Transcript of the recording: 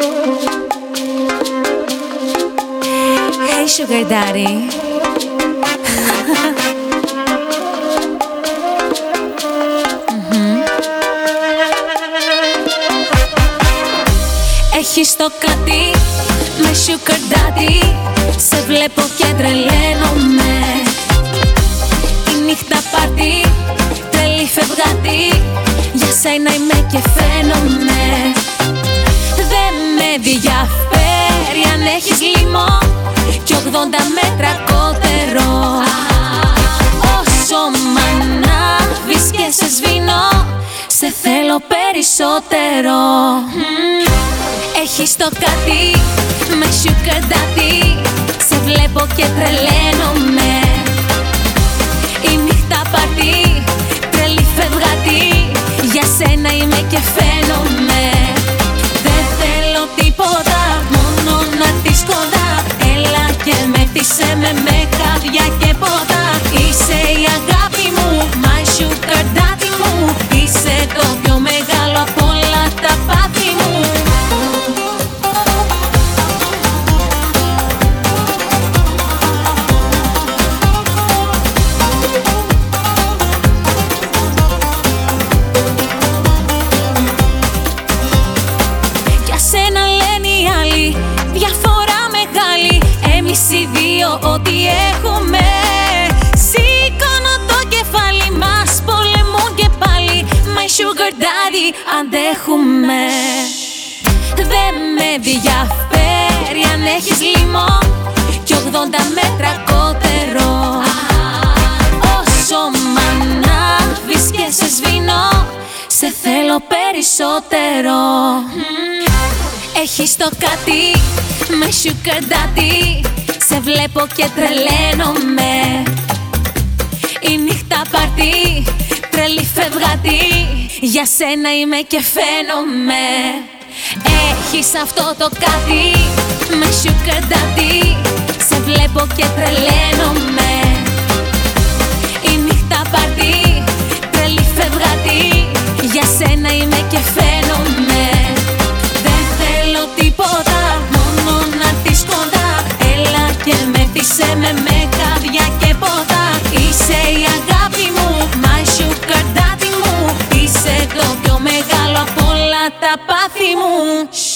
Hey sugar daddy. Έχεις το κάτι με sugar daddy. Σε βλέπω και τρελαίνομαι. Η νύχτα πάρτι, τρελή φευγάτη. Για σένα είμαι και φαίνομαι. Δεν με ενδιαφέρει αν έχεις λίμο κι 80 μέτρα κότερο. Όσο μ' ανάβεις και σε σβήνω, σε θέλω περισσότερο. Έχεις το κάτι με sugar daddy. Σε βλέπω και τρελαίνομαι. Η νύχτα πάρτι, τρελή φευγάτη. Για σένα είμαι και φαίνομαι. Δεν θέλω τίποτα, μόνο να της κοντά. Έλα και με φτύσε με καρδιά και ποτά. Είσαι η αγάπη μου, my sugar daddy μου. Είσαι το πιο μεγάλο απ' όλα τα πάθη μου. Διαφορά μεγάλη, εμείς οι δύο ό,τι έχουμε. Σηκώνω το κεφάλι μας, πολεμούν και πάλι. My sugar daddy, αντέχουμε. Δεν με ενδιαφέρει αν έχεις λίμο κι 80 μέτρα κότερο. Όσο μ' ανάβεις και σε σβήνω, σε θέλω περισσότερο. Έχεις το κάτι με sugar daddy. Σε βλέπω και τρελαίνομαι. Η νύχτα πάρτι, τρελή φευγάτη. Για σένα είμαι και φαίνομαι. Έχεις αυτό το κάτι με sugar daddy. Σε βλέπω και τρελαίνομαι. Η νύχτα πάρτι, τρελή φευγάτη. Για σένα είμαι και φαίνομαι. Τίποτα, μόνο να της κοντά. Έλα και με φτύσε με καρδιά και ποτά. Είσαι η αγάπη μου, my sugar daddy μου. Είσαι το πιο μεγάλο απ' όλα τα πάθη μου.